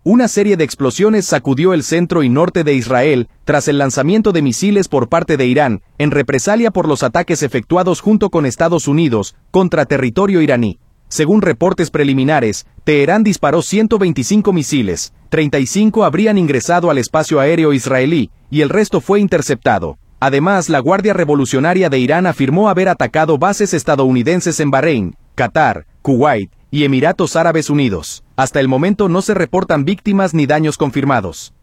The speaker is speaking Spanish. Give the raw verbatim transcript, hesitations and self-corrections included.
Una serie de explosiones sacudió el centro y norte de Israel, tras el lanzamiento de misiles por parte de Irán, en represalia por los ataques efectuados junto con Estados Unidos, contra territorio iraní. Según reportes preliminares, Teherán disparó ciento veinticinco misiles, treinta y cinco habrían ingresado al espacio aéreo israelí, y el resto fue interceptado. Además, la Guardia Revolucionaria de Irán afirmó haber atacado bases estadounidenses en Bahrein, Qatar, Kuwait y Emiratos Árabes Unidos. Hasta el momento no se reportan víctimas ni daños confirmados.